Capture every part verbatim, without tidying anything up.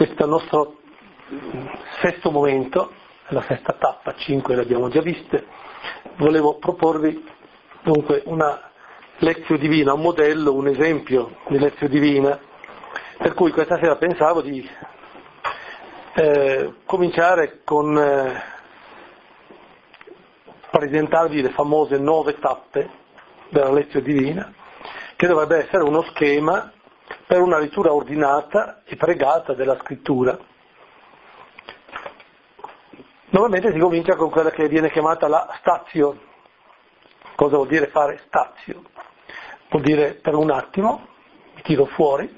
questo nostro sesto momento, la sesta tappa, cinque le abbiamo già viste, volevo proporvi dunque una lezione divina, un modello, un esempio di lezione divina, per cui questa sera pensavo di eh, cominciare con eh, presentarvi le famose nove tappe della lezione divina, che dovrebbe essere uno schema per una lettura ordinata e pregata della scrittura. Normalmente si comincia con quella che viene chiamata la stazio. Cosa vuol dire fare stazio? Vuol dire per un attimo mi tiro fuori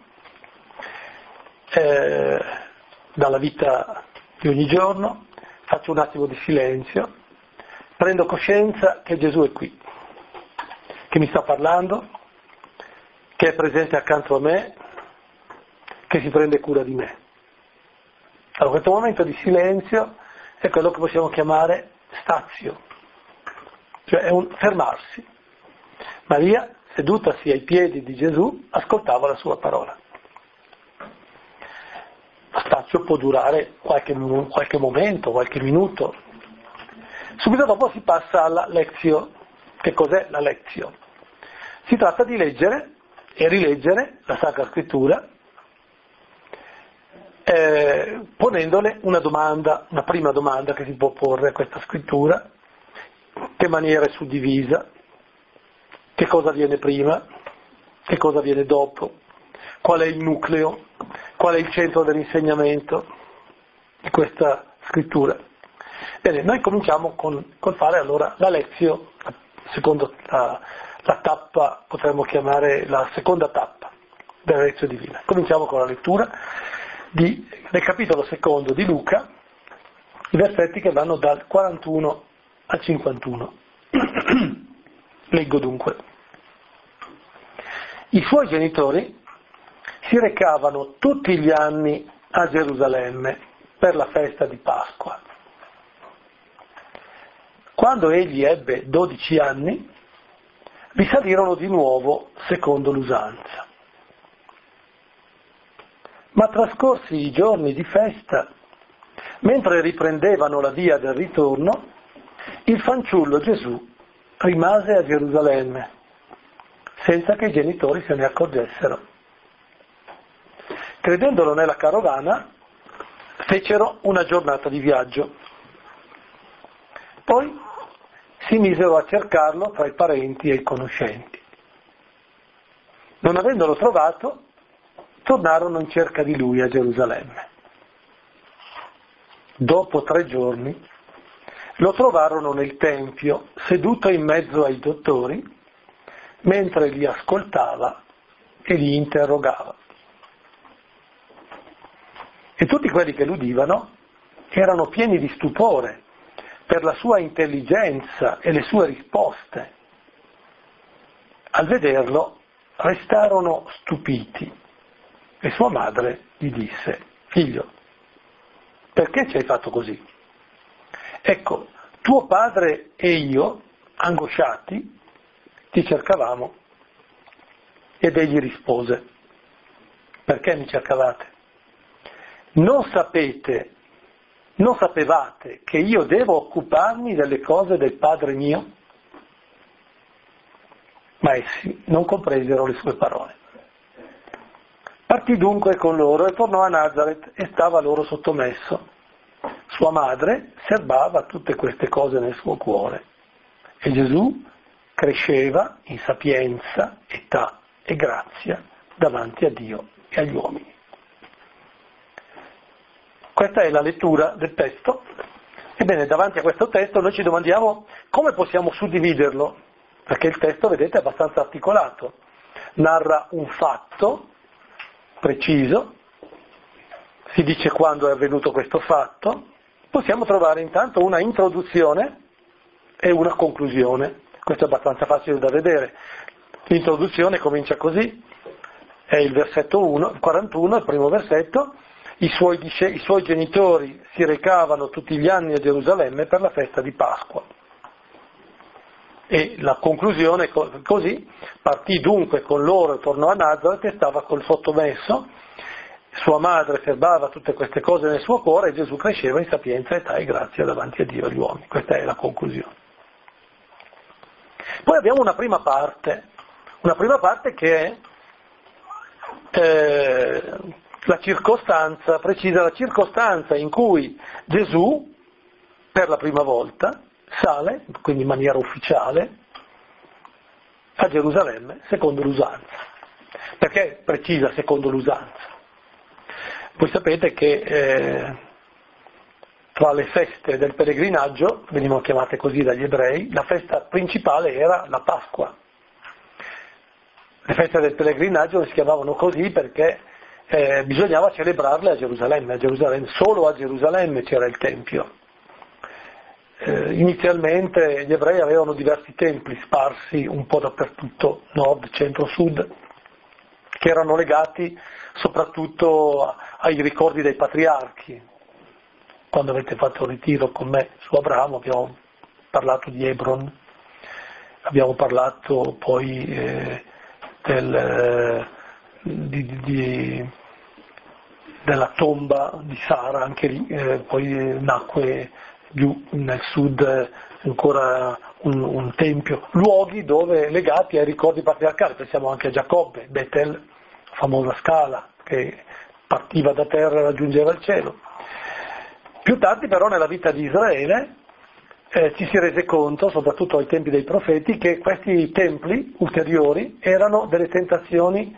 eh, dalla vita di ogni giorno, faccio un attimo di silenzio, prendo coscienza che Gesù è qui, che mi sta parlando, che è presente accanto a me, che si prende cura di me. Allora questo momento di silenzio è quello che possiamo chiamare stazio, cioè è un fermarsi. Maria, sedutasi ai piedi di Gesù, ascoltava la sua parola. Lo stazio può durare qualche, qualche momento, qualche minuto. Subito dopo si passa alla lezio. Che cos'è la lezio? Si tratta di leggere e rileggere la Sacra Scrittura, eh, ponendole una domanda, una prima domanda che si può porre a questa scrittura: che maniera è suddivisa, che cosa viene prima, che cosa viene dopo, qual è il nucleo, qual è il centro dell'insegnamento di questa scrittura. Bene, noi cominciamo con, con fare allora la lezio, secondo la, la tappa, potremmo chiamare la seconda tappa della lezione divina. Cominciamo con la lettura di, del capitolo secondo di Luca, i versetti che vanno dal quarantuno al cinquantuno. Leggo dunque. I suoi genitori si recavano tutti gli anni a Gerusalemme per la festa di Pasqua. Quando egli ebbe dodici anni, risalirono di nuovo secondo l'usanza. Ma trascorsi i giorni di festa, mentre riprendevano la via del ritorno, il fanciullo Gesù rimase a Gerusalemme, senza che i genitori se ne accorgessero. Credendolo nella carovana, fecero una giornata di viaggio. Poi si misero a cercarlo tra i parenti e i conoscenti. Non avendolo trovato, tornarono in cerca di lui a Gerusalemme. Dopo tre giorni lo trovarono nel Tempio, seduto in mezzo ai dottori, mentre li ascoltava e li interrogava. E tutti quelli che l'udivano erano pieni di stupore per la sua intelligenza e le sue risposte. Al vederlo restarono stupiti e sua madre gli disse: figlio, perché ci hai fatto così? Ecco, tuo padre e io, angosciati, ti cercavamo. Ed egli rispose: perché mi cercavate? Non sapete Non sapevate che io devo occuparmi delle cose del Padre mio? Ma essi non compresero le sue parole. Partì dunque con loro e tornò a Nazaret e stava loro sottomesso. Sua madre serbava tutte queste cose nel suo cuore. E Gesù cresceva in sapienza, età e grazia davanti a Dio e agli uomini. Questa è la lettura del testo. Ebbene, davanti a questo testo noi ci domandiamo come possiamo suddividerlo, perché il testo, vedete, è abbastanza articolato. Narra un fatto preciso, si dice quando è avvenuto questo fatto, possiamo trovare intanto una introduzione e una conclusione. Questo è abbastanza facile da vedere. L'introduzione comincia così, è il versetto uno, il quarantuno, il primo versetto. I suoi, I suoi genitori si recavano tutti gli anni a Gerusalemme per la festa di Pasqua. E la conclusione così: partì dunque con loro e tornò a Nazaret e stava col sottomesso, sua madre serbava tutte queste cose nel suo cuore e Gesù cresceva in sapienza, età e grazia davanti a Dio e agli uomini. Questa è la conclusione. Poi abbiamo una prima parte, una prima parte che è eh, la circostanza, precisa la circostanza in cui Gesù, per la prima volta, sale, quindi in maniera ufficiale, a Gerusalemme, secondo l'usanza. Perché precisa secondo l'usanza? Voi sapete che eh, tra le feste del pellegrinaggio, venivano chiamate così dagli ebrei, la festa principale era la Pasqua. Le feste del pellegrinaggio si chiamavano così perché eh, bisognava celebrarle a Gerusalemme, a Gerusalemme, solo a Gerusalemme c'era il Tempio. Eh, inizialmente gli ebrei avevano diversi templi sparsi un po' dappertutto, nord, centro, sud, che erano legati soprattutto ai ricordi dei patriarchi. Quando avete fatto il ritiro con me su Abramo abbiamo parlato di Hebron, abbiamo parlato poi eh, del, eh, di, di, di, della tomba di Sara, anche lì, eh, poi nacque giù nel sud ancora un, un tempio, luoghi dove legati ai ricordi patriarcali, pensiamo anche a Giacobbe, Betel, la famosa scala che partiva da terra e raggiungeva il cielo. Più tardi però nella vita di Israele eh, ci si rese conto, soprattutto ai tempi dei profeti, che questi templi ulteriori erano delle tentazioni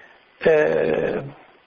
eh,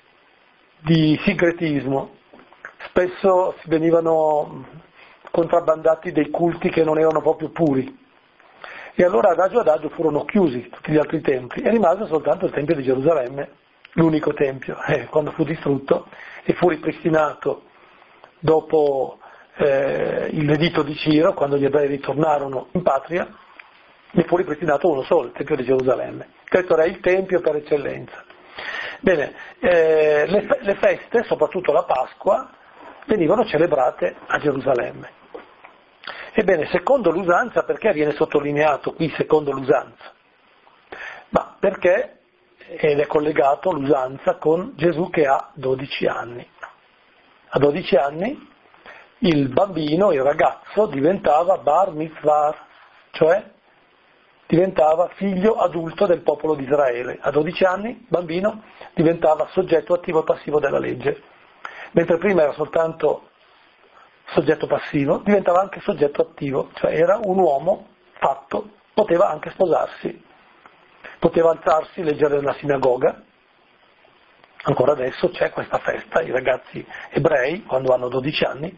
di sigretismo. Spesso si venivano contrabbandati dei culti che non erano proprio puri. E allora adagio adagio furono chiusi tutti gli altri templi e rimase soltanto il Tempio di Gerusalemme, l'unico tempio, eh, quando fu distrutto e fu ripristinato dopo eh, l'editto di Ciro, quando gli ebrei ritornarono in patria, ne fu ripristinato uno solo, il Tempio di Gerusalemme. Questo era il Tempio per eccellenza. Bene, eh, le, le feste, soprattutto la Pasqua, venivano celebrate a Gerusalemme. Ebbene, secondo l'usanza, perché viene sottolineato qui secondo l'usanza? Ma perché, ed è collegato l'usanza con Gesù che ha dodici anni. A dodici anni il bambino, il ragazzo, diventava bar mitzvah, cioè diventava figlio adulto del popolo di Israele. A dodici anni, bambino, diventava soggetto attivo e passivo della legge. Mentre prima era soltanto soggetto passivo, diventava anche soggetto attivo, cioè era un uomo fatto, poteva anche sposarsi, poteva alzarsi, leggere nella sinagoga. Ancora adesso c'è questa festa, i ragazzi ebrei, quando hanno dodici anni,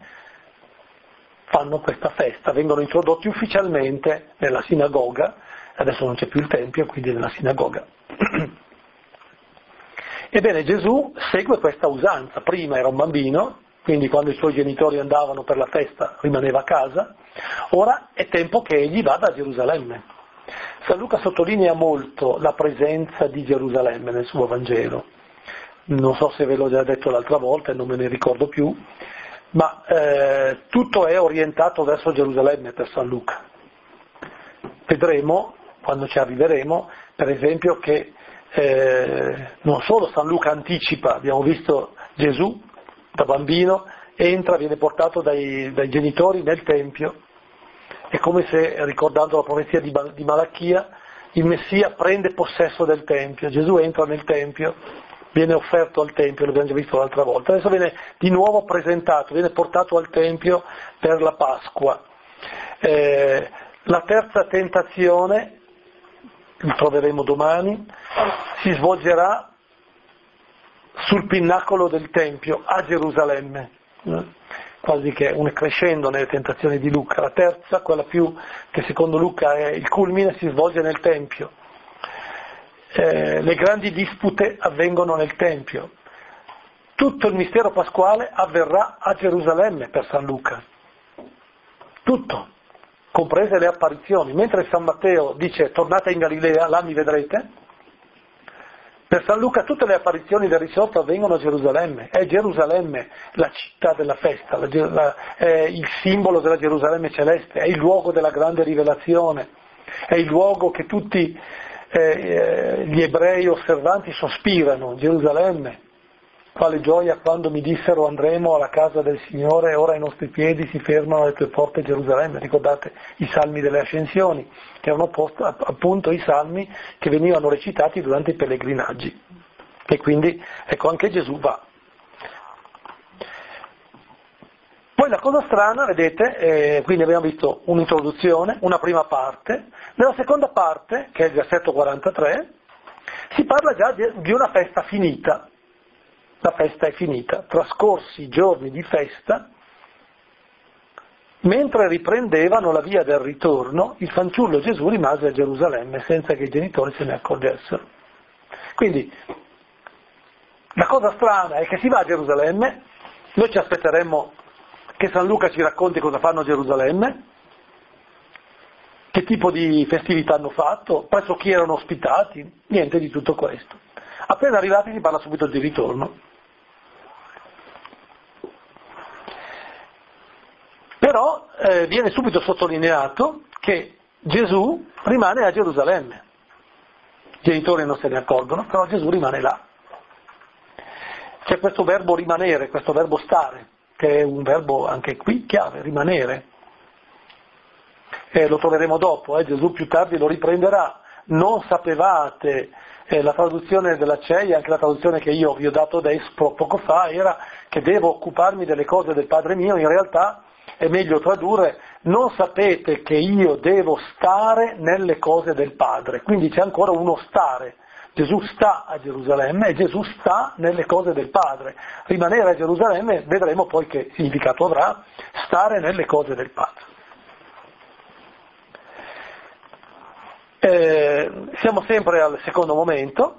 fanno questa festa, vengono introdotti ufficialmente nella sinagoga, adesso non c'è più il tempio, quindi nella sinagoga. Ebbene, Gesù segue questa usanza. Prima era un bambino, quindi quando i suoi genitori andavano per la festa rimaneva a casa, ora è tempo che egli vada a Gerusalemme. San Luca sottolinea molto la presenza di Gerusalemme nel suo Vangelo. Non so se ve l'ho già detto l'altra volta e non me ne ricordo più, ma eh, tutto è orientato verso Gerusalemme per San Luca. Vedremo, quando ci arriveremo, per esempio che Eh, non solo San Luca anticipa, abbiamo visto Gesù da bambino, entra, viene portato dai, dai genitori nel Tempio, è come se, ricordando la profezia di, di Malachia, il Messia prende possesso del Tempio, Gesù entra nel Tempio, viene offerto al Tempio, l'abbiamo già visto l'altra volta, adesso viene di nuovo presentato, viene portato al Tempio per la Pasqua. Eh, la terza tentazione, lo troveremo domani, si svolgerà sul pinnacolo del Tempio a Gerusalemme, quasi che un crescendo nelle tentazioni di Luca. La terza, quella più che secondo Luca è il culmine, si svolge nel Tempio. Eh, le grandi dispute avvengono nel Tempio. Tutto il mistero pasquale avverrà a Gerusalemme per San Luca. Tutto. Comprese le apparizioni, mentre San Matteo dice tornate in Galilea, là mi vedrete, per San Luca tutte le apparizioni del risorto avvengono a Gerusalemme, è Gerusalemme la città della festa, la, la, è il simbolo della Gerusalemme celeste, è il luogo della grande rivelazione, è il luogo che tutti eh, gli ebrei osservanti sospirano, Gerusalemme, quale gioia quando mi dissero andremo alla casa del Signore, ora i nostri piedi si fermano alle tue porte Gerusalemme. Ricordate i salmi delle ascensioni, che erano post, appunto i salmi che venivano recitati durante i pellegrinaggi. E quindi, ecco, anche Gesù va. Poi la cosa strana, vedete, eh, quindi abbiamo visto un'introduzione, una prima parte. Nella seconda parte, che è il versetto quarantatré, si parla già di, di una festa finita. La festa è finita, trascorsi i giorni di festa, mentre riprendevano la via del ritorno, il fanciullo Gesù rimase a Gerusalemme senza che i genitori se ne accorgessero. Quindi, la cosa strana è che si va a Gerusalemme, noi ci aspetteremmo che San Luca ci racconti cosa fanno a Gerusalemme, che tipo di festività hanno fatto, presso chi erano ospitati, niente di tutto questo. Appena arrivati si parla subito di ritorno. Però eh, viene subito sottolineato che Gesù rimane a Gerusalemme. I genitori non se ne accorgono, però Gesù rimane là. C'è questo verbo rimanere, questo verbo stare, che è un verbo anche qui chiave, rimanere. Eh, lo troveremo dopo, eh, Gesù più tardi lo riprenderà. Non sapevate, eh, la traduzione della C E I, anche la traduzione che io vi ho dato adesso, poco fa, era che devo occuparmi delle cose del Padre mio. In realtà è meglio tradurre: non sapete che io devo stare nelle cose del Padre. Quindi c'è ancora uno stare. Gesù sta a Gerusalemme e Gesù sta nelle cose del Padre. Rimanere a Gerusalemme, vedremo poi che significato avrà, stare nelle cose del Padre. Eh, siamo sempre al secondo momento,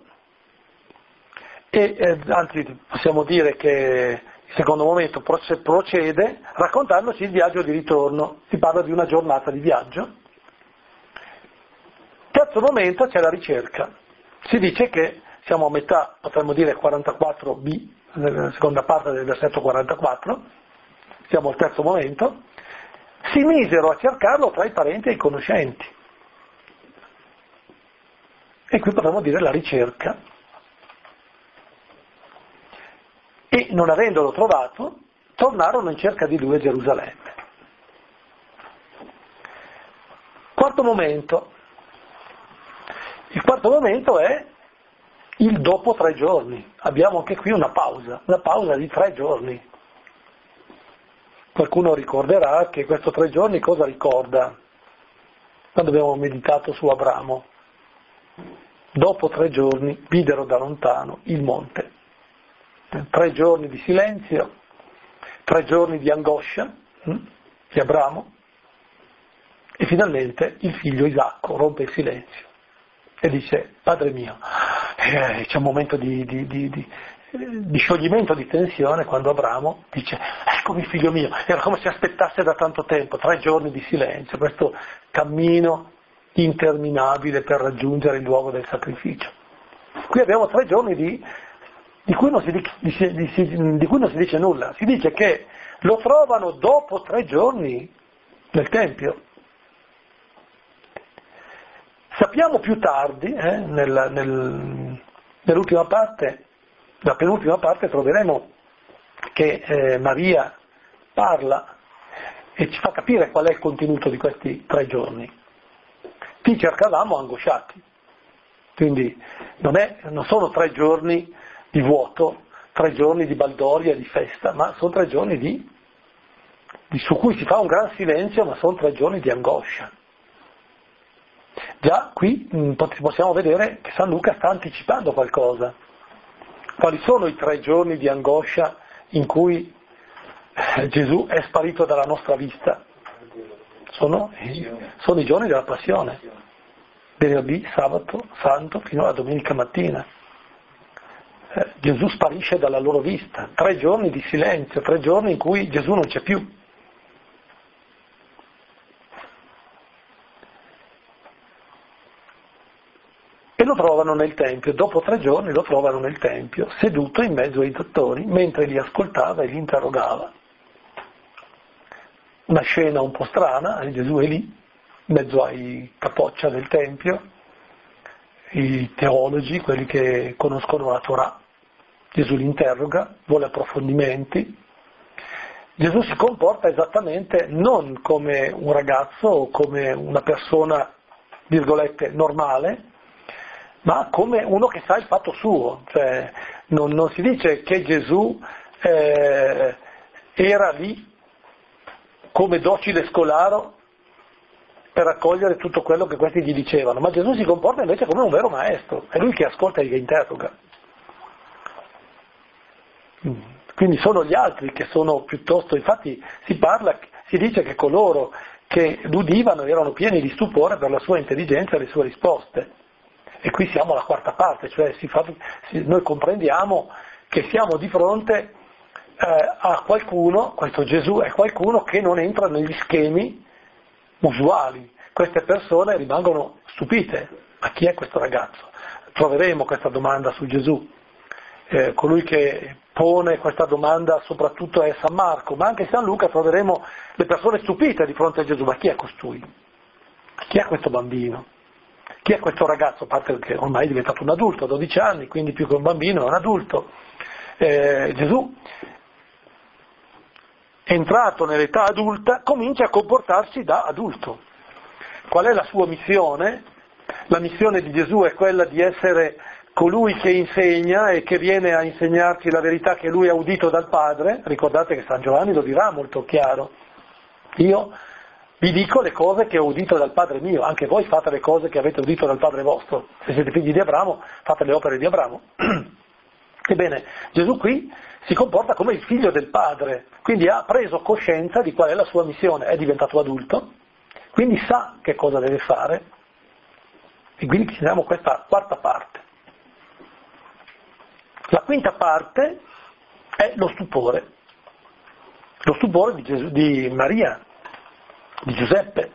e eh, anzi possiamo dire che il secondo momento procede raccontandoci il viaggio di ritorno. Si parla di una giornata di viaggio. Terzo momento c'è la ricerca. Si dice che siamo a metà, potremmo dire quarantaquattro b, nella seconda parte del versetto quarantaquattro, siamo al terzo momento, si misero a cercarlo tra i parenti e i conoscenti. E qui potremmo dire la ricerca. E non avendolo trovato, tornarono in cerca di lui a Gerusalemme. Quarto momento. Il quarto momento è il dopo tre giorni. Abbiamo anche qui una pausa, una pausa di tre giorni. Qualcuno ricorderà che questo tre giorni cosa ricorda? Quando abbiamo meditato su Abramo. Dopo tre giorni videro da lontano il monte. Tre giorni di silenzio, tre giorni di angoscia hm, di Abramo, e finalmente il figlio Isacco rompe il silenzio e dice: Padre mio. Eh, c'è un momento di, di, di, di, di scioglimento, di tensione, quando Abramo dice: eccomi figlio mio. Era come se aspettasse da tanto tempo, tre giorni di silenzio, questo cammino interminabile per raggiungere il luogo del sacrificio. Qui abbiamo tre giorni di, di, cui non si, di, di, di cui non si dice nulla. Si dice che lo trovano dopo tre giorni nel Tempio. Sappiamo più tardi, eh, nel, nel, nell'ultima parte, la penultima parte, troveremo che eh, Maria parla e ci fa capire qual è il contenuto di questi tre giorni. Ti cercavamo angosciati, quindi non, è, non sono tre giorni di vuoto, tre giorni di baldoria, di festa, ma sono tre giorni di, di, su cui si fa un gran silenzio, ma sono tre giorni di angoscia. Già qui mh, possiamo vedere che San Luca sta anticipando qualcosa. Quali sono i tre giorni di angoscia in cui eh, Gesù è sparito dalla nostra vista? Sono, sono i giorni della passione, venerdì, sabato, santo, fino alla domenica mattina. Eh, Gesù sparisce dalla loro vista, tre giorni di silenzio, tre giorni in cui Gesù non c'è più. E lo trovano nel Tempio, dopo tre giorni lo trovano nel Tempio, seduto in mezzo ai dottori, mentre li ascoltava e li interrogava. Una scena un po' strana, eh, Gesù è lì, in mezzo ai capoccia del Tempio, i teologi, quelli che conoscono la Torah, Gesù li interroga, vuole approfondimenti. Gesù si comporta esattamente non come un ragazzo o come una persona, virgolette, normale, ma come uno che sa il fatto suo. Cioè, non, non si dice che Gesù eh, era lì come docile scolaro per accogliere tutto quello che questi gli dicevano, ma Gesù si comporta invece come un vero maestro, è lui che ascolta e che interroga. Quindi sono gli altri che sono piuttosto, infatti si parla, si dice che coloro che l'udivano erano pieni di stupore per la sua intelligenza e le sue risposte. E qui siamo alla quarta parte, cioè si fa, si, noi comprendiamo che siamo di fronte eh, a qualcuno, questo Gesù è qualcuno che non entra negli schemi usuali. Queste persone rimangono stupite. Ma chi è questo ragazzo? Troveremo questa domanda su Gesù. Eh, colui che pone questa domanda soprattutto è San Marco, ma anche San Luca troveremo le persone stupite di fronte a Gesù. Ma chi è costui? Chi è questo bambino? Chi è questo ragazzo? A parte che ormai è diventato un adulto, a dodici anni, quindi più che un bambino è un adulto. Eh, Gesù, entrato nell'età adulta, comincia a comportarsi da adulto. Qual è la sua missione? La missione di Gesù è quella di essere colui che insegna e che viene a insegnarci la verità che lui ha udito dal Padre. Ricordate che San Giovanni lo dirà molto chiaro. Io vi dico le cose che ho udito dal Padre mio, anche voi fate le cose che avete udito dal Padre vostro. Se siete figli di Abramo, fate le opere di Abramo. Ebbene, Gesù qui si comporta come il figlio del Padre, quindi ha preso coscienza di qual è la sua missione, è diventato adulto, quindi sa che cosa deve fare, e quindi finiamo questa quarta parte. La quinta parte è lo stupore, lo stupore di, Gesù, di Maria, di Giuseppe.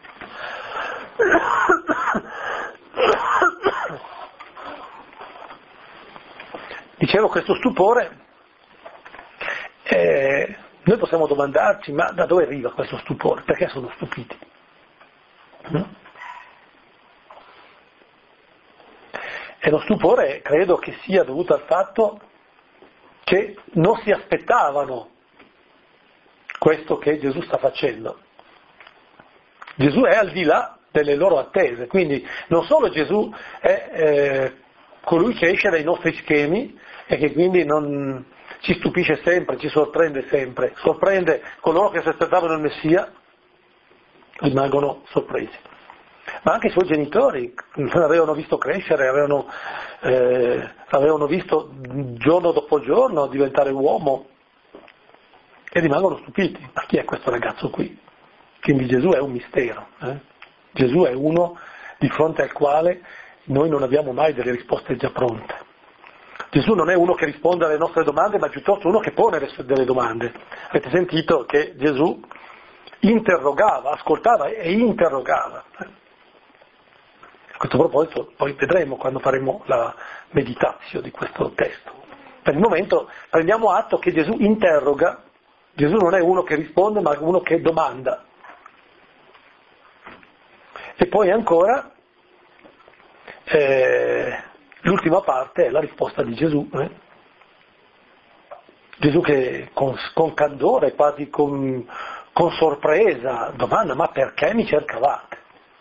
Dicevo, questo stupore, eh, noi possiamo domandarci, ma da dove arriva questo stupore? Perché sono stupiti? No? E lo stupore credo che sia dovuto al fatto che non si aspettavano questo che Gesù sta facendo. Gesù è al di là delle loro attese, quindi non solo Gesù è eh, colui che esce dai nostri schemi e che quindi non ci stupisce sempre, ci sorprende sempre, sorprende coloro che si aspettavano il Messia, rimangono sorpresi. Ma anche i suoi genitori l'avevano visto crescere, avevano, eh, l'avevano visto giorno dopo giorno diventare uomo e rimangono stupiti. Ma chi è questo ragazzo qui? Quindi Gesù è un mistero, eh? Gesù è uno di fronte al quale noi non abbiamo mai delle risposte già pronte. Gesù non è uno che risponde alle nostre domande, ma piuttosto uno che pone delle domande. Avete sentito che Gesù interrogava, ascoltava e interrogava. A questo proposito poi vedremo quando faremo la meditazione di questo testo. Per il momento prendiamo atto che Gesù interroga, Gesù non è uno che risponde ma uno che domanda. E poi ancora eh, l'ultima parte è la risposta di Gesù. Eh? Gesù che con, con candore, quasi con, con sorpresa, domanda: ma perché mi cercavate?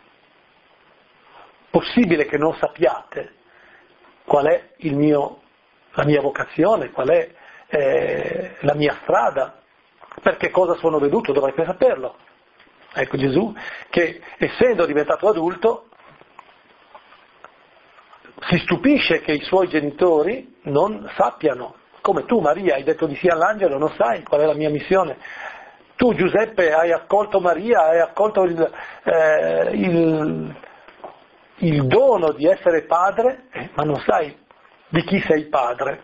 Possibile che non sappiate qual è il mio, la mia vocazione, qual è eh, la mia strada, per che cosa sono venuto, dovrete saperlo. Ecco Gesù che, essendo diventato adulto, si stupisce che i suoi genitori non sappiano. Come tu, Maria, hai detto di sì all'angelo, non sai qual è la mia missione. Tu, Giuseppe, hai accolto Maria, hai accolto il, eh, il, il dono di essere padre, eh, ma non sai di chi sei padre.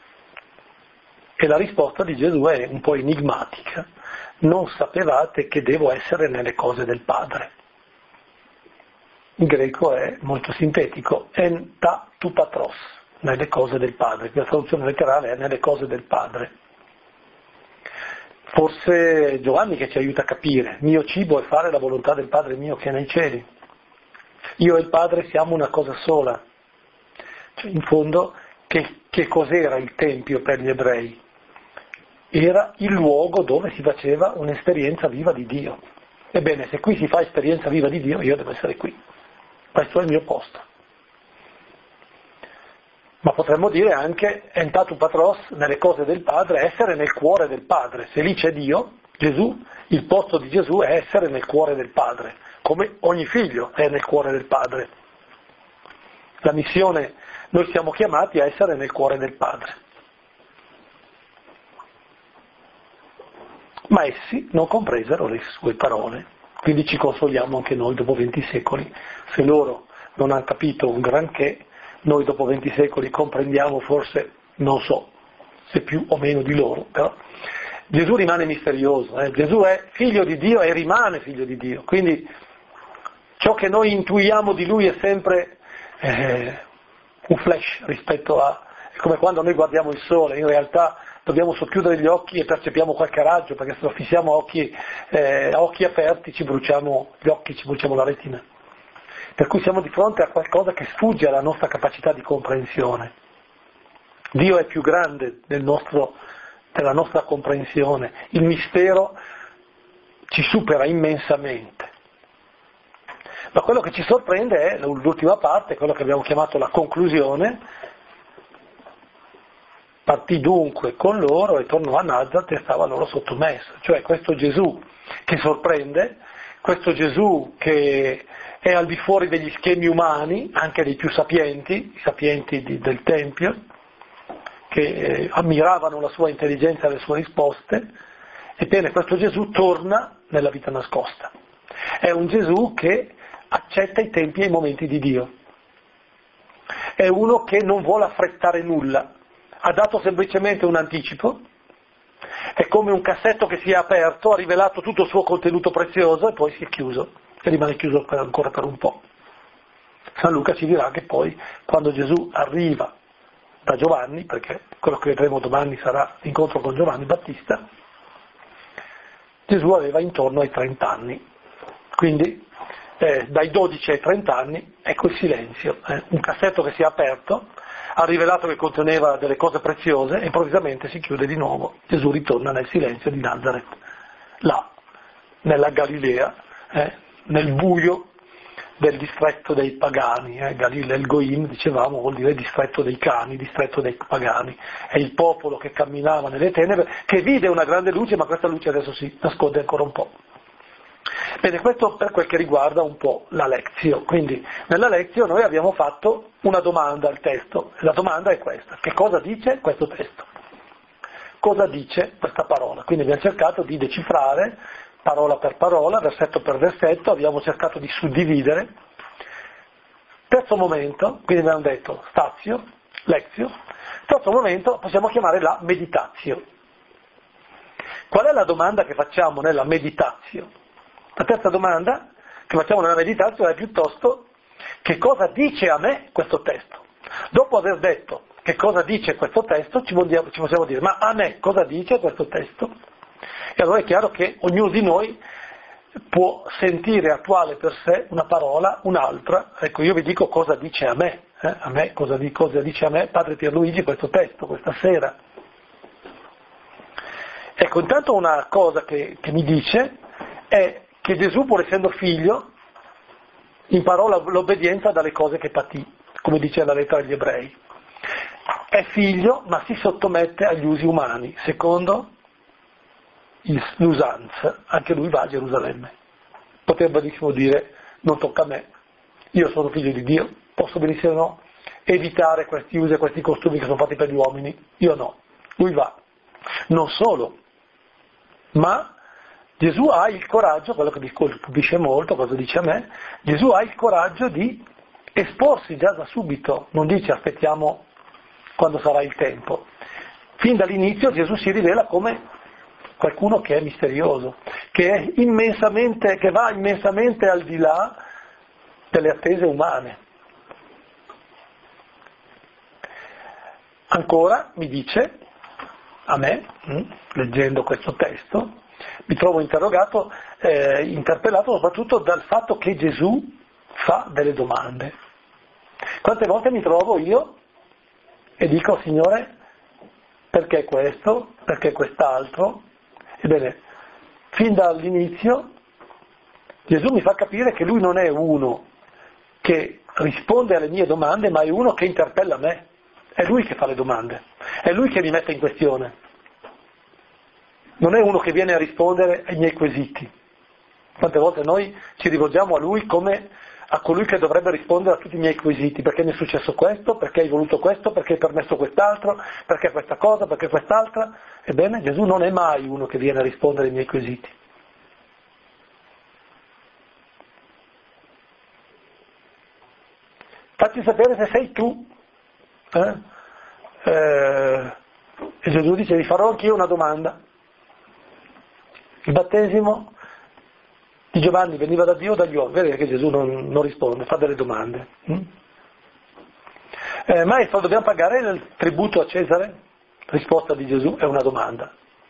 E la risposta di Gesù è un po' enigmatica. Non sapevate che devo essere nelle cose del Padre. In greco è molto sintetico, en ta tu patros, nelle cose del Padre. La traduzione letterale è nelle cose del Padre. Forse Giovanni che ci aiuta a capire: mio cibo è fare la volontà del Padre mio che è nei cieli. Io e il Padre siamo una cosa sola. Cioè, in fondo, che che, che cos'era il Tempio per gli ebrei? Era il luogo dove si faceva un'esperienza viva di Dio. Ebbene, se qui si fa esperienza viva di Dio, io devo essere qui. Questo è il mio posto. Ma potremmo dire anche entatu patros nelle cose del Padre, essere nel cuore del Padre. Se lì c'è Dio, Gesù, il posto di Gesù è essere nel cuore del Padre, come ogni figlio è nel cuore del Padre. La missione, noi siamo chiamati a essere nel cuore del Padre. Ma essi non compresero le sue parole, quindi ci consoliamo anche noi dopo venti secoli. Se loro non hanno capito un granché, noi dopo venti secoli comprendiamo forse, non so, se più o meno di loro, però Gesù rimane misterioso, eh? Gesù è figlio di Dio e rimane figlio di Dio, quindi ciò che noi intuiamo di Lui è sempre eh, un flash rispetto a, è come quando noi guardiamo il sole, in realtà dobbiamo socchiudere gli occhi e percepiamo qualche raggio, perché se lo fissiamo a occhi, eh, a occhi aperti ci bruciamo gli occhi, ci bruciamo la retina. Per cui siamo di fronte a qualcosa che sfugge alla nostra capacità di comprensione. Dio è più grande del nostro, della nostra comprensione, il mistero ci supera immensamente. Ma quello che ci sorprende è l'ultima parte, quello che abbiamo chiamato la conclusione. Partì dunque con loro e tornò a Nazaret e stava loro sottomesso. Cioè questo Gesù che sorprende, questo Gesù che è al di fuori degli schemi umani, anche dei più sapienti, i sapienti di, del Tempio, che eh, ammiravano la sua intelligenza e le sue risposte. Ebbene, questo Gesù torna nella vita nascosta. È un Gesù che accetta i tempi e i momenti di Dio. È uno che non vuole affrettare nulla. Ha dato semplicemente un anticipo, è come un cassetto che si è aperto, ha rivelato tutto il suo contenuto prezioso e poi si è chiuso, e rimane chiuso per, ancora per un po'. San Luca ci dirà che poi, quando Gesù arriva da Giovanni, perché quello che vedremo domani sarà l'incontro con Giovanni Battista, Gesù aveva intorno ai trenta anni, quindi eh, dai dodici ai trenta anni, ecco il silenzio, eh, un cassetto che si è aperto, ha rivelato che conteneva delle cose preziose e improvvisamente si chiude di nuovo. Gesù ritorna nel silenzio di Nazaret, là, nella Galilea, eh, nel buio del distretto dei pagani. Eh. Galilea, il Goim, dicevamo, vuol dire distretto dei cani, distretto dei pagani. È il popolo che camminava nelle tenebre, che vide una grande luce, ma questa luce adesso si nasconde ancora un po'. Bene, questo per quel che riguarda un po' la lezio. Quindi nella lezio noi abbiamo fatto una domanda al testo, e la domanda è questa: che cosa dice questo testo? Cosa dice questa parola? Quindi abbiamo cercato di decifrare parola per parola, versetto per versetto, abbiamo cercato di suddividere. Terzo momento, quindi abbiamo detto stazio, lezio, terzo momento possiamo chiamare la meditazio. Qual è la domanda che facciamo nella meditazio? La terza domanda che facciamo nella meditazione è piuttosto: che cosa dice a me questo testo? Dopo aver detto che cosa dice questo testo, ci possiamo dire: ma a me cosa dice questo testo? E allora è chiaro che ognuno di noi può sentire attuale per sé una parola, un'altra. Ecco, io vi dico cosa dice a me, eh? a me cosa, di, cosa dice a me Padre Pierluigi questo testo, questa sera. Ecco, intanto una cosa che, che mi dice è che Gesù, pur essendo figlio, imparò l'obbedienza dalle cose che patì, come dice la lettera agli ebrei. È figlio, ma si sottomette agli usi umani, secondo l'usanza. Anche lui va a Gerusalemme. Potrebbe benissimo dire: non tocca a me, io sono figlio di Dio, posso benissimo no, evitare questi usi e questi costumi che sono fatti per gli uomini. Io no, lui va. Non solo, ma Gesù ha il coraggio, quello che mi colpisce molto, cosa dice a me, Gesù ha il coraggio di esporsi già da subito, non dice aspettiamo quando sarà il tempo. Fin dall'inizio Gesù si rivela come qualcuno che è misterioso, che è immensamente, che va immensamente al di là delle attese umane. Ancora mi dice, a me, leggendo questo testo, mi trovo interrogato, eh, interpellato soprattutto dal fatto che Gesù fa delle domande. Quante volte mi trovo io e dico, Signore, perché questo, perché quest'altro? Ebbene, fin dall'inizio Gesù mi fa capire che lui non è uno che risponde alle mie domande, ma è uno che interpella me. È lui che fa le domande, è lui che mi mette in questione. Non è uno che viene a rispondere ai miei quesiti. Quante volte noi ci rivolgiamo a lui come a colui che dovrebbe rispondere a tutti i miei quesiti, perché mi è successo questo, perché hai voluto questo, perché hai permesso quest'altro, perché questa cosa, perché quest'altra. Ebbene, Gesù non è mai uno che viene a rispondere ai miei quesiti. Facci sapere se sei tu. Eh? Eh, e Gesù dice, vi farò anch'io una domanda. Il battesimo di Giovanni veniva da Dio o dagli uomini? Vedete che Gesù non, non risponde, fa delle domande. Mm? Eh, maestro, dobbiamo pagare il tributo a Cesare? Risposta di Gesù è una domanda.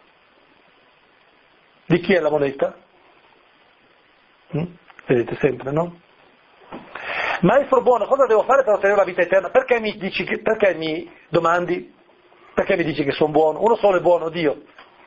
Di chi è la moneta? Mm? Vedete sempre, no? Maestro buono, cosa devo fare per ottenere la vita eterna? Perché mi dici che, perché mi domandi? Perché mi dici che sono buono? Uno solo è buono, Dio.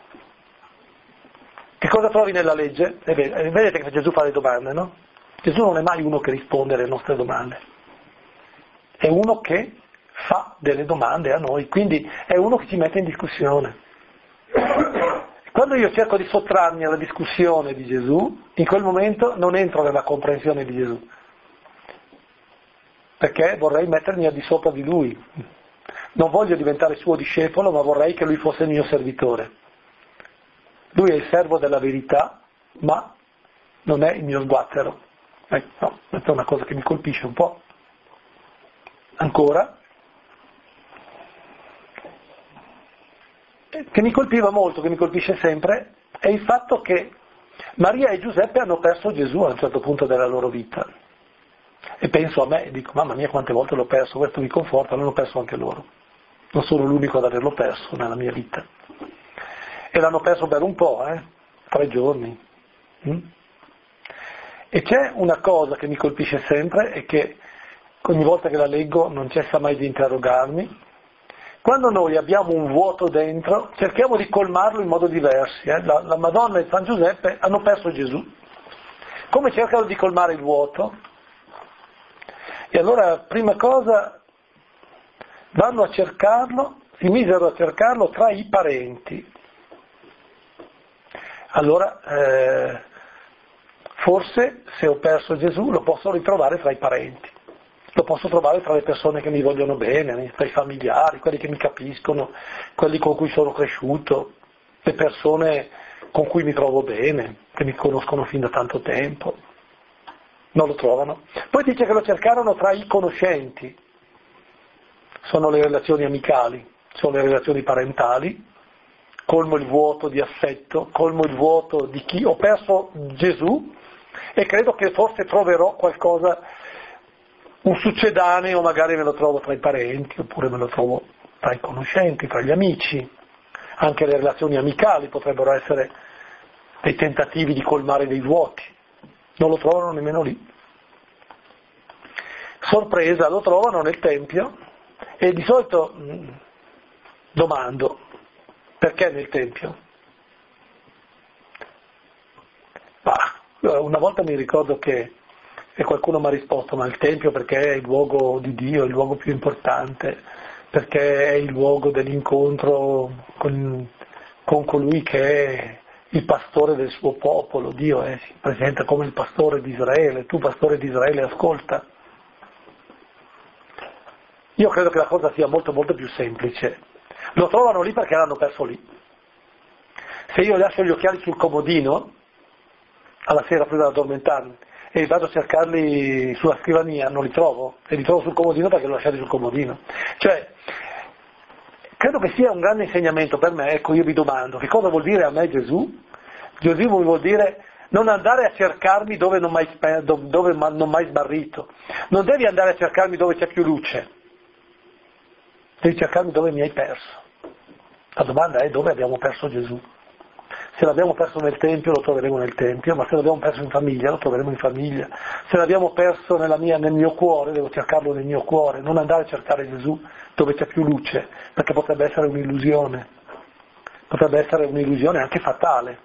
Che cosa trovi nella legge? E vedete che Gesù fa le domande, no? Gesù non è mai uno che risponde alle nostre domande. È uno che fa delle domande a noi, quindi è uno che ci mette in discussione. Quando io cerco di sottrarmi alla discussione di Gesù, in quel momento non entro nella comprensione di Gesù. Perché vorrei mettermi al di sopra di lui. Non voglio diventare suo discepolo, ma vorrei che lui fosse il mio servitore. Lui è il servo della verità, ma non è il mio sguattero. Eh, no, questa è una cosa che mi colpisce un po'. Ancora, che mi colpiva molto, che mi colpisce sempre, è il fatto che Maria e Giuseppe hanno perso Gesù a un certo punto della loro vita. E penso a me e dico, mamma mia quante volte l'ho perso, questo mi conforta, l'hanno perso anche loro. Non sono l'unico ad averlo perso nella mia vita. E l'hanno perso per un po', eh? Tre giorni. Mm? E c'è una cosa che mi colpisce sempre e che ogni volta che la leggo non cessa mai di interrogarmi. Quando noi abbiamo un vuoto dentro, cerchiamo di colmarlo in modo diverso. Eh? La, la Madonna e San Giuseppe hanno perso Gesù. Come cercano di colmare il vuoto? E allora, prima cosa, vanno a cercarlo, si misero a cercarlo tra i parenti. Allora, eh, forse se ho perso Gesù lo posso ritrovare tra i parenti, lo posso trovare tra le persone che mi vogliono bene, tra i familiari, quelli che mi capiscono, quelli con cui sono cresciuto, le persone con cui mi trovo bene, che mi conoscono fin da tanto tempo. Non lo trovano. Poi dice che lo cercarono tra i conoscenti, sono le relazioni amicali, sono le relazioni parentali, colmo il vuoto di affetto, colmo il vuoto di chi ho perso Gesù e credo che forse troverò qualcosa, un succedaneo, magari me lo trovo tra i parenti, oppure me lo trovo tra i conoscenti, tra gli amici. Anche le relazioni amicali potrebbero essere dei tentativi di colmare dei vuoti. Non lo trovano nemmeno lì. Sorpresa, lo trovano nel Tempio e di solito mh, domando, perché nel Tempio? Ma, una volta mi ricordo che e qualcuno mi ha risposto, ma il Tempio perché è il luogo di Dio, il luogo più importante, perché è il luogo dell'incontro con, con colui che è il pastore del suo popolo. Dio è, si presenta come il pastore di Israele, tu pastore di Israele ascolta. Io credo che la cosa sia molto molto più semplice. Lo trovano lì perché l'hanno perso lì. Se io lascio gli occhiali sul comodino, alla sera prima di addormentarmi, e vado a cercarli sulla scrivania, non li trovo, e li trovo sul comodino perché li ho lasciati sul comodino. Cioè, credo che sia un grande insegnamento per me. Ecco, io vi domando, che cosa vuol dire a me Gesù? Gesù vuol dire non andare a cercarmi dove non mai, dove non mai sbarrito, non devi andare a cercarmi dove c'è più luce, devi cercarmi dove mi hai perso. La domanda è dove abbiamo perso Gesù. Se l'abbiamo perso nel Tempio lo troveremo nel Tempio, ma se l'abbiamo perso in famiglia lo troveremo in famiglia. Se l'abbiamo perso nella mia, nel mio cuore, devo cercarlo nel mio cuore, non andare a cercare Gesù dove c'è più luce, perché potrebbe essere un'illusione, potrebbe essere un'illusione anche fatale.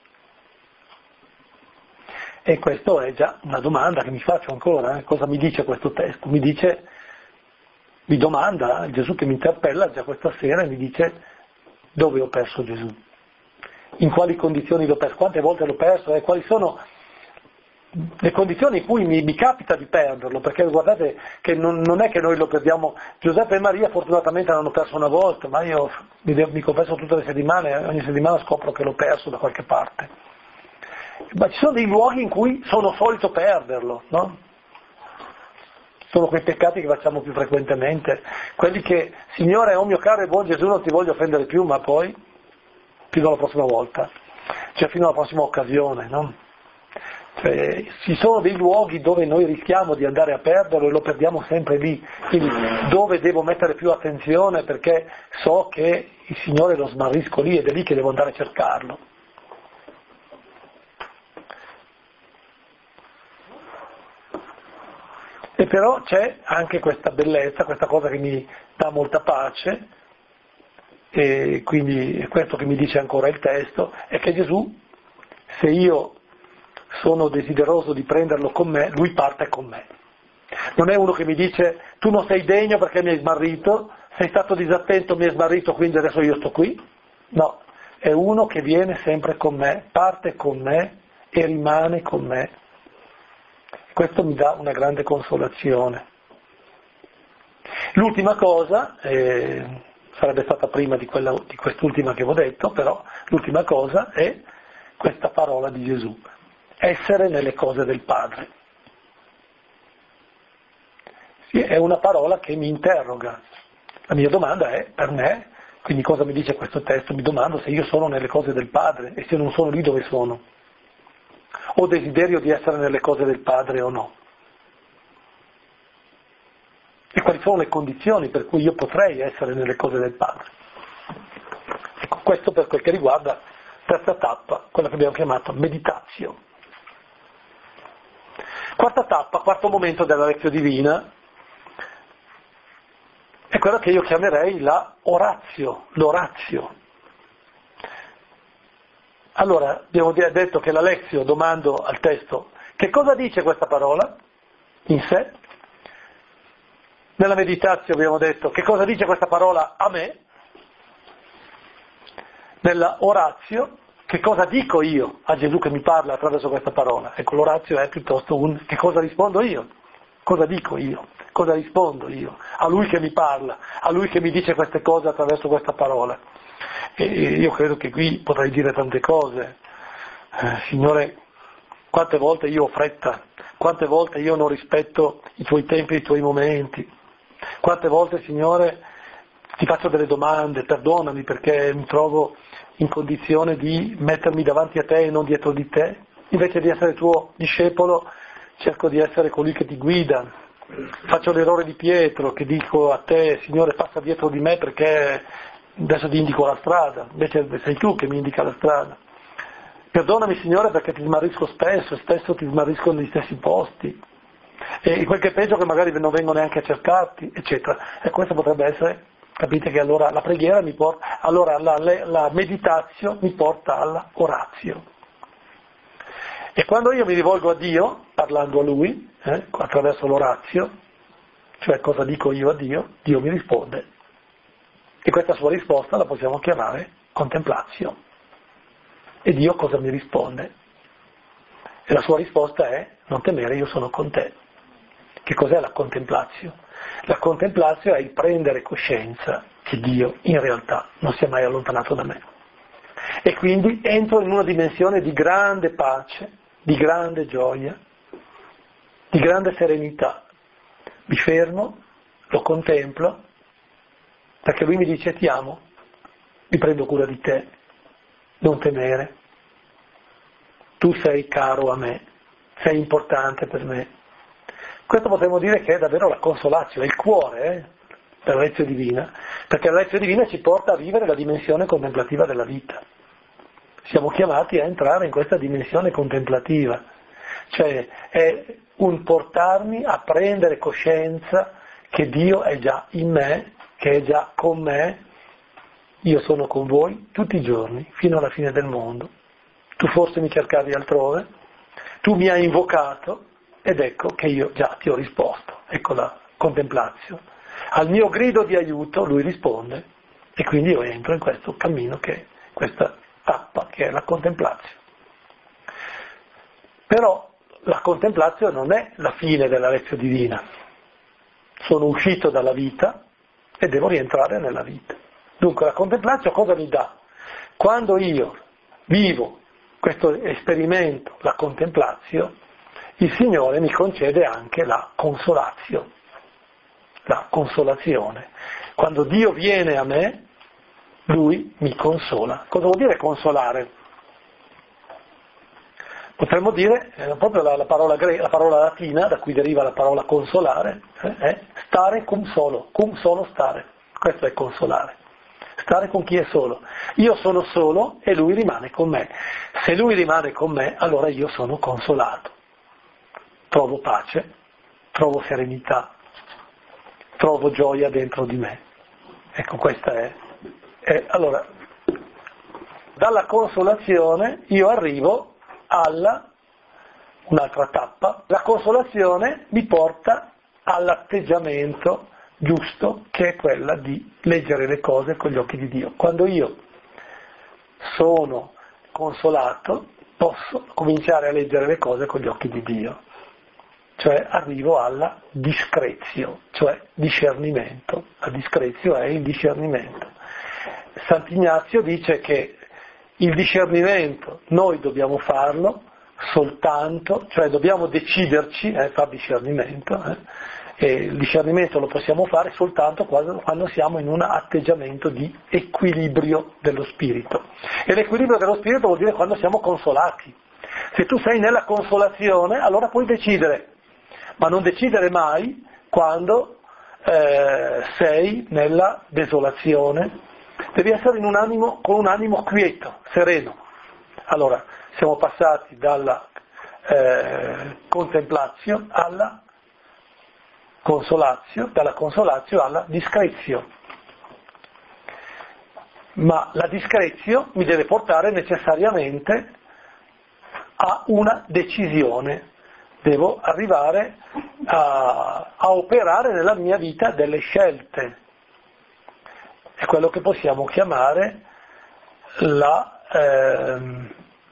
E questo è già una domanda che mi faccio ancora, eh? Cosa mi dice questo testo? Mi dice, mi domanda, Gesù che mi interpella già questa sera e mi dice dove ho perso Gesù. In quali condizioni l'ho perso, quante volte l'ho perso e quali sono le condizioni in cui mi, mi capita di perderlo, perché guardate che non, non è che noi lo perdiamo, Giuseppe e Maria fortunatamente l'hanno perso una volta, ma io mi, mi confesso tutte le settimane, ogni settimana scopro che l'ho perso da qualche parte. Ma ci sono dei luoghi in cui sono solito perderlo, no? Sono quei peccati che facciamo più frequentemente, quelli che, Signore, oh mio caro e buon Gesù, non ti voglio offendere più, ma poi fino alla prossima volta, cioè fino alla prossima occasione, no? Cioè, ci sono dei luoghi dove noi rischiamo di andare a perderlo e lo perdiamo sempre lì, quindi dove devo mettere più attenzione perché so che il Signore lo smarrisco lì ed è lì che devo andare a cercarlo. E però c'è anche questa bellezza, questa cosa che mi dà molta pace, e quindi è questo che mi dice ancora il testo, è che Gesù, se io sono desideroso di prenderlo con me, lui parte con me. Non è uno che mi dice tu non sei degno perché mi hai smarrito, sei stato disattento, mi hai smarrito, quindi adesso io sto qui. No, è uno che viene sempre con me, parte con me e rimane con me. Questo mi dà una grande consolazione. L'ultima cosa, eh, sarebbe stata prima di, quella, di quest'ultima che vi ho detto, però l'ultima cosa è questa parola di Gesù, essere nelle cose del Padre. Sì, è una parola che mi interroga. La mia domanda è, per me, quindi cosa mi dice questo testo? Mi domando se io sono nelle cose del Padre e se non sono lì dove sono. Ho desiderio di essere nelle cose del Padre o no? E quali sono le condizioni per cui io potrei essere nelle cose del Padre? Ecco, questo per quel che riguarda terza tappa, quella che abbiamo chiamato meditazione. Quarta tappa, quarto momento della lezione divina, è quella che io chiamerei la oratio, l'oratio. Allora, abbiamo detto che la lezio, domando al testo, che cosa dice questa parola in sé? Nella meditazione abbiamo detto che cosa dice questa parola a me? Nella oratio, che cosa dico io a Gesù che mi parla attraverso questa parola? Ecco, l'oratio è piuttosto un che cosa rispondo io? Cosa dico io? Cosa rispondo io? A Lui che mi parla, a Lui che mi dice queste cose attraverso questa parola. E io credo che qui potrei dire tante cose. Eh, Signore, quante volte io ho fretta, quante volte io non rispetto i Tuoi tempi e i Tuoi momenti, quante volte, Signore, ti faccio delle domande, perdonami perché mi trovo in condizione di mettermi davanti a Te e non dietro di Te, invece di essere Tuo discepolo cerco di essere colui che ti guida. Faccio l'errore di Pietro che dico a Te, Signore, passa dietro di me perché adesso ti indico la strada, invece sei Tu che mi indica la strada. Perdonami, Signore, perché ti smarrisco spesso, e spesso ti smarrisco negli stessi posti, e quel che è peggio che magari non vengo neanche a cercarti, eccetera. E questo potrebbe essere, capite che allora la preghiera mi porta, allora la, la, la meditazione mi porta alla oratio. E quando io mi rivolgo a Dio, parlando a Lui, eh, attraverso l'oratio, cioè cosa dico io a Dio, Dio mi risponde. E questa sua risposta la possiamo chiamare contemplazio. E Dio cosa mi risponde? E la sua risposta è: non temere, io sono con te. Che cos'è la contemplazio? La contemplazio è il prendere coscienza che Dio in realtà non si è mai allontanato da me. E quindi entro in una dimensione di grande pace, di grande gioia, di grande serenità. Mi fermo, lo contemplo, perché Lui mi dice: ti amo, mi prendo cura di te, non temere, tu sei caro a me, sei importante per me. Questo potremmo dire che è davvero la consolatio, è il cuore eh, della lezione divina, perché la lezione divina ci porta a vivere la dimensione contemplativa della vita. siamo chiamati a entrare in questa dimensione contemplativa, cioè è un portarmi a prendere coscienza che Dio è già in me, che è già con me, io sono con voi tutti i giorni, fino alla fine del mondo. Tu forse mi cercavi altrove, tu mi hai invocato ed ecco che io già ti ho risposto, ecco la contemplazione. Al mio grido di aiuto lui risponde e quindi io entro in questo cammino, che è questa tappa, che è la contemplazione. Però la contemplazione non è la fine della lezione divina. Sono uscito dalla vita e devo rientrare nella vita. Dunque la contemplazione cosa mi dà? Quando io vivo questo esperimento, la contemplazione, il Signore mi concede anche la consolazione. La consolazione. Quando Dio viene a me, Lui mi consola. Cosa vuol dire consolare? Potremmo dire, eh, proprio la, la, parola gre- la parola latina, da cui deriva la parola consolare, eh, è stare cum solo, cum solo stare. Questo è consolare. Stare con chi è solo. Io sono solo e Lui rimane con me. Se Lui rimane con me, allora io sono consolato. Trovo pace, trovo serenità, trovo gioia dentro di me. Ecco, questa è. è allora, dalla consolazione io arrivo alla, un'altra tappa, la consolazione mi porta all'atteggiamento giusto, che è quella di leggere le cose con gli occhi di Dio. Quando io sono consolato, posso cominciare a leggere le cose con gli occhi di Dio, cioè arrivo alla discrezio, cioè discernimento. La discrezio è il discernimento. Sant'Ignazio dice che il discernimento noi dobbiamo farlo soltanto, cioè dobbiamo deciderci, eh, far discernimento, eh, e il discernimento lo possiamo fare soltanto quando, quando siamo in un atteggiamento di equilibrio dello spirito. E l'equilibrio dello spirito vuol dire quando siamo consolati. Se tu sei nella consolazione, allora puoi decidere, ma non decidere mai quando eh, sei nella desolazione. Devi essere in un animo, con un animo quieto, sereno. Allora, siamo passati dalla eh, contemplazio alla consolazio, dalla consolazio alla discrezio. Ma la discrezio mi deve portare necessariamente a una decisione. Devo arrivare a, a operare nella mia vita delle scelte. È quello che possiamo chiamare la eh,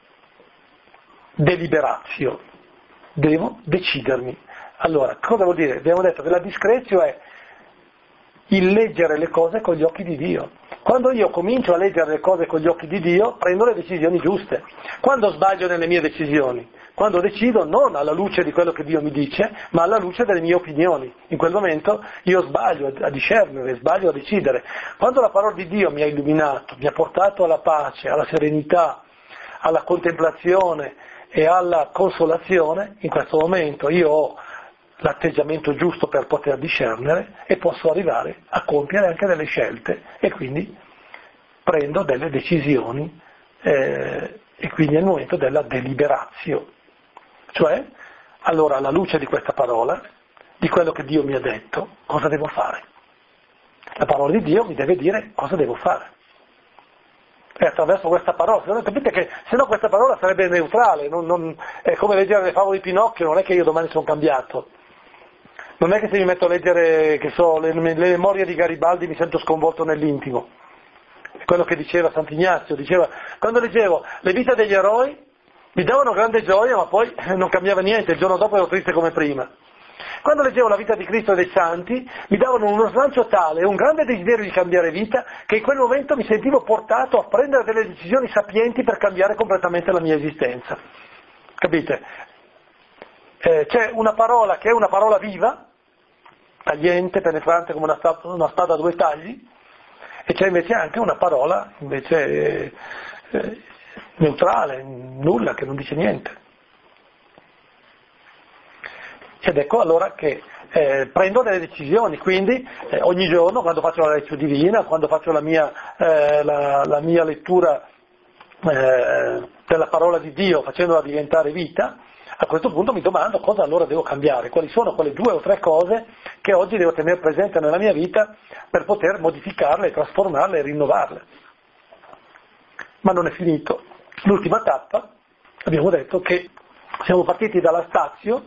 deliberazio. Devo decidermi. Allora, cosa vuol dire? Abbiamo detto che la discrezio è il leggere le cose con gli occhi di Dio. Quando io comincio a leggere le cose con gli occhi di Dio, prendo le decisioni giuste. Quando sbaglio nelle mie decisioni? Quando decido non alla luce di quello che Dio mi dice, ma alla luce delle mie opinioni. In quel momento io sbaglio a discernere, sbaglio a decidere. Quando la parola di Dio mi ha illuminato, mi ha portato alla pace, alla serenità, alla contemplazione e alla consolazione, in questo momento io ho l'atteggiamento giusto per poter discernere e posso arrivare a compiere anche delle scelte e quindi prendo delle decisioni eh, e quindi è il momento della deliberazio. Cioè, allora alla luce di questa parola, di quello che Dio mi ha detto, cosa devo fare? La parola di Dio mi deve dire cosa devo fare. E attraverso questa parola, capite che se no questa parola sarebbe neutrale, non, non, è come leggere le favole di Pinocchio, non è che io domani sono cambiato. Non è che se mi metto a leggere, che so, le, le memorie di Garibaldi mi sento sconvolto nell'intimo. È quello che diceva Sant'Ignazio, diceva, quando leggevo le vite degli eroi mi davano grande gioia, ma poi non cambiava niente, il giorno dopo ero triste come prima. Quando leggevo la vita di Cristo e dei santi, mi davano uno slancio tale, un grande desiderio di cambiare vita, che in quel momento mi sentivo portato a prendere delle decisioni sapienti per cambiare completamente la mia esistenza. Capite? Eh, c'è una parola che è una parola viva, tagliente, penetrante come una spada, una spada a due tagli, e c'è invece anche una parola invece eh, eh, neutrale, nulla, che non dice niente. Ed ecco allora che eh, prendo delle decisioni, quindi eh, ogni giorno quando faccio la lezione divina, quando faccio la mia, eh, la, la mia lettura eh, della parola di Dio facendola diventare vita, a questo punto mi domando cosa allora devo cambiare, quali sono quelle due o tre cose che oggi devo tenere presente nella mia vita per poter modificarle, trasformarle e rinnovarle. Ma non è finito. L'ultima tappa, abbiamo detto che siamo partiti dalla stazio,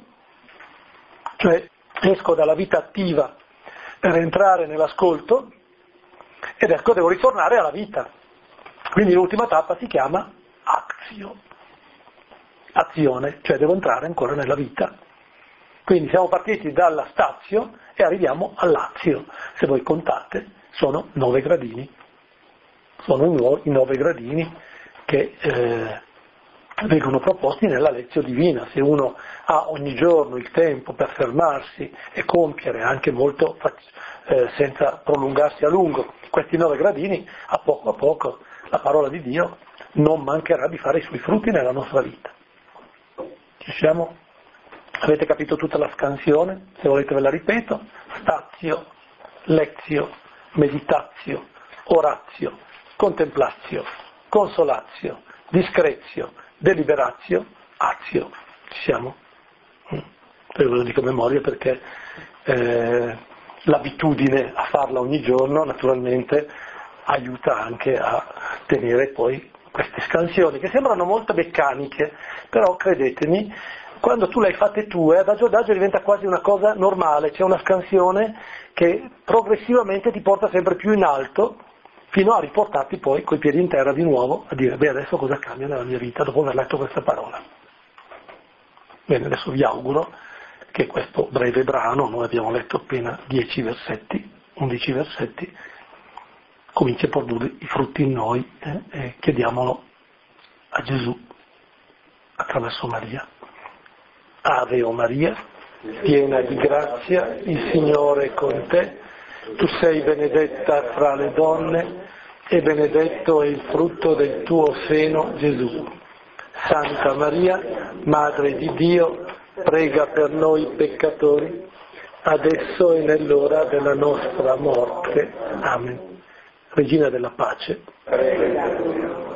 cioè esco dalla vita attiva per entrare nell'ascolto ed ecco devo ritornare alla vita. Quindi l'ultima tappa si chiama azio, azione, cioè devo entrare ancora nella vita. Quindi siamo partiti dalla stazio e arriviamo all'azio. Se voi contate sono nove gradini, sono i, nuovi, i nove gradini che eh, vengono proposti nella lezione divina. Se uno ha ogni giorno il tempo per fermarsi e compiere anche molto eh, senza prolungarsi a lungo questi nove gradini, a poco a poco la parola di Dio non mancherà di fare i suoi frutti nella nostra vita. Ci siamo? Avete capito tutta la scansione? Se volete ve la ripeto: stazio, lezio, meditazio, orazio, contemplatio, consolatio, discrezio, deliberazio, azio. Ci siamo? Io ve lo dico a memoria perché eh, l'abitudine a farla ogni giorno naturalmente aiuta anche a tenere poi queste scansioni che sembrano molto meccaniche, però credetemi, quando tu le hai fatte tue, adagio adagio diventa quasi una cosa normale, c'è una scansione che progressivamente ti porta sempre più in alto fino a riportarti poi coi piedi in terra di nuovo a dire: beh, adesso cosa cambia nella mia vita dopo aver letto questa parola. Bene, adesso vi auguro che questo breve brano, noi abbiamo letto appena dieci versetti, undici versetti, cominci a produrre i frutti in noi eh, e chiediamolo a Gesù attraverso Maria. Ave o Maria, piena di grazia, il Signore è con te, tu sei benedetta fra le donne e benedetto è il frutto del tuo seno, Gesù. Santa Maria, Madre di Dio, prega per noi peccatori, adesso e nell'ora della nostra morte. Amen. Regina della pace.